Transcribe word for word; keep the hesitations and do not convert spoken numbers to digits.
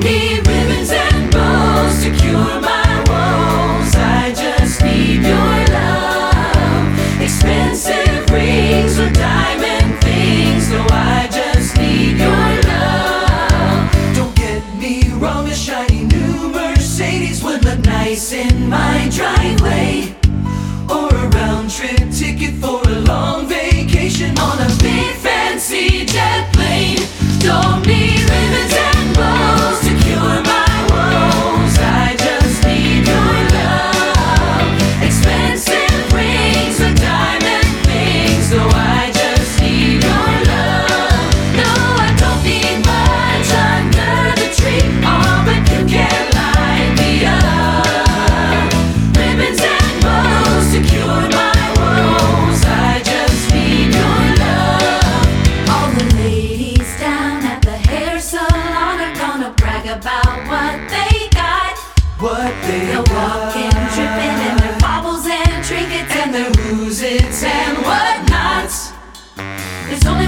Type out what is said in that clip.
need ribbons and bows to cure my woes. I just need your love. Expensive rings or diamond things. No, I just need your love. Don't get me wrong, a shiny new Mercedes would look nice in my driveway, or a round trip ticket for a long vacation on a big fancy jet plane. Don't need ribbons and bows to cure my woes. I just need your love. Expensive rings or diamond things. No, I just need your love. No, I don't need much under the tree. Oh, but you can light me up. Ribbons and bows to cure my woes. I just need your love. All the ladies down at the hair salon are gonna brag about what they got. What they They're got. walking, tripping in their baubles and trinkets and their woozits and whatnots. There's only